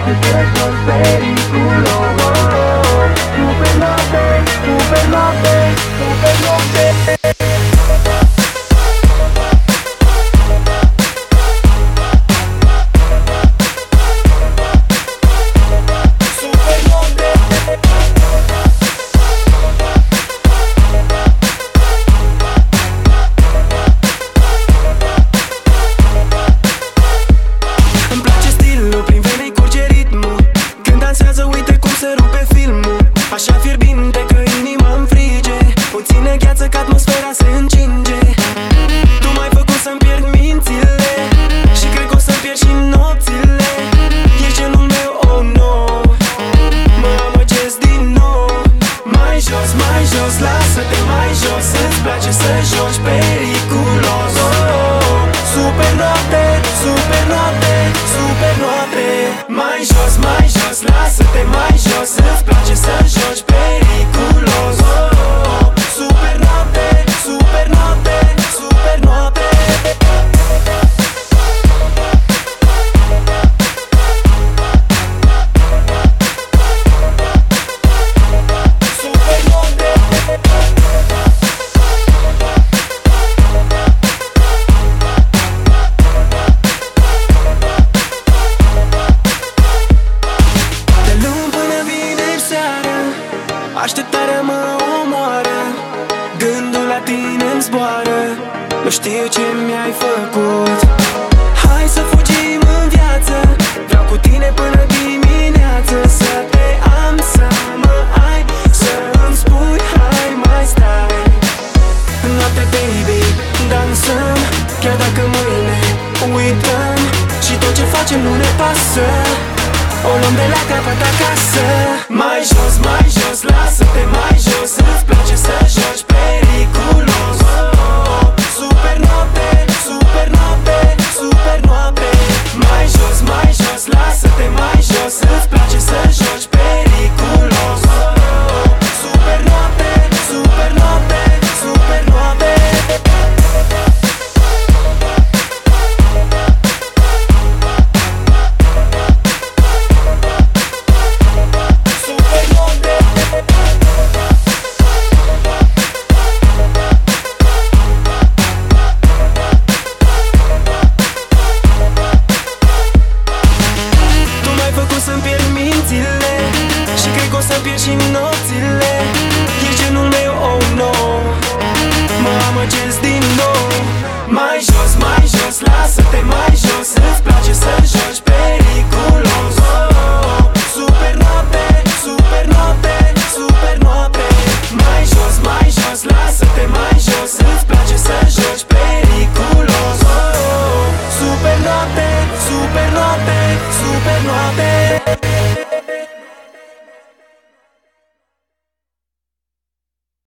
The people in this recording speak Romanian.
place să joci periculos. Super noapte, super noapte, super noapte. Așa fierbinte că inima-mi frige, puțină gheață că atmosfera se încinge. Tu m-ai făcut să-mi pierd mințile și cred că o să pierd și nopțile. Ești genul meu, oh no, mă amăgesc din nou. Mai jos, lasă-te mai jos, îți place să joci periculos. Super noapte, super noapte, super noapte. Mai jos, lasă-te mai jos, îți place să joci periculos. Super noapte, super noapte, super noapte. Super noapte. Așteptarea mă omoară, gândul la tine-mi zboară. Nu știu ce mi-ai făcut. Hai să fugim în viață, vreau cu tine până dimineață. Să te am, să mă ai, să îmi spui hai mai stai. Noapte baby, dansăm, chiar dacă mâine uităm. Și tot ce facem nu ne pasă, o luăm de la capăt acasă. Mai jos, lasă-te mai jos, îți place să joci periculos. Super noapte, super noapte, super noapte. Mai jos, lasă-te mai jos, îți place să joci periculos. Super noapte, super noapte, super noapte. Și cred că o să pierd și nopțile. Ești genul meu, oh no, mă amăgesc din nou. Mai jos, lasă-te mai jos, îți place să joci periculos. Super noapte, super noapte, super noapte. Mai jos, lasă-te mai jos, îți place să joci periculos. Super noapte, super noapte, super noapte.